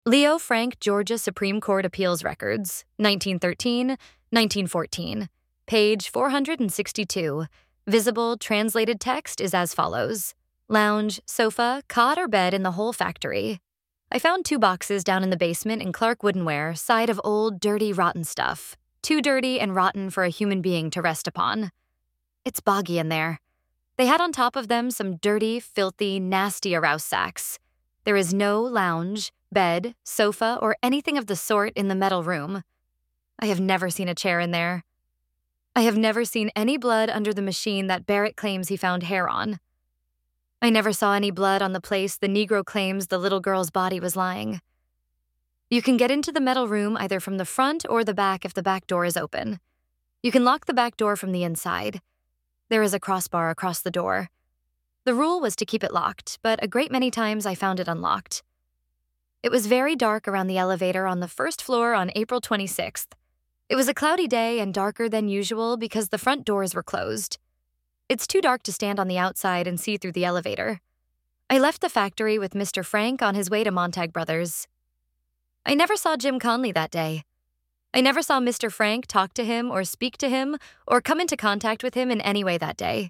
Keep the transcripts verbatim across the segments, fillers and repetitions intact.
Leo Frank Georgia Supreme Court Appeals Records, nineteen thirteen, nineteen fourteen, page four hundred sixty-two. Visible translated text is as follows. Lounge, sofa, cot or bed in the whole factory. I found two boxes down in the basement in Clark Woodenware, side of old, dirty, rotten stuff. Too dirty and rotten for a human being to rest upon. It's boggy in there. They had on top of them some dirty, filthy, nasty arouse sacks. There is no lounge, bed, sofa, or anything of the sort in the metal room. I have never seen a chair in there. I have never seen any blood under the machine that Barrett claims he found hair on. I never saw any blood on the place the Negro claims the little girl's body was lying. You can get into the metal room either from the front or the back if the back door is open. You can lock the back door from the inside. There is a crossbar across the door. The rule was to keep it locked, but a great many times I found it unlocked. It was very dark around the elevator on the first floor on April twenty-sixth. It was a cloudy day and darker than usual because the front doors were closed. It's too dark to stand on the outside and see through the elevator. I left the factory with Mister Frank on his way to Montag Brothers. I never saw Jim Conley that day. I never saw Mister Frank talk to him or speak to him or come into contact with him in any way that day.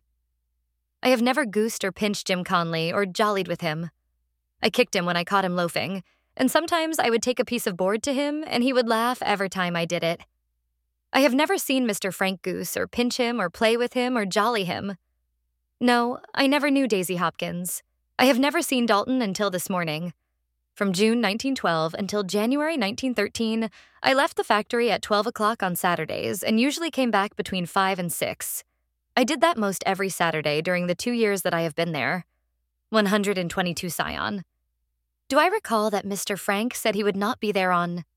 I have never goosed or pinched Jim Conley or jollied with him. I kicked him when I caught him loafing, and sometimes I would take a piece of board to him and he would laugh every time I did it. I have never seen Mister Frank goose or pinch him or play with him or jolly him. No, I never knew Daisy Hopkins. I have never seen Dalton until this morning. From June nineteen twelve until January nineteen thirteen, I left the factory at twelve o'clock on Saturdays and usually came back between five and six. I did that most every Saturday during the two years that I have been there. one hundred twenty-two Scion. Do I recall that Mister Frank said he would not be there on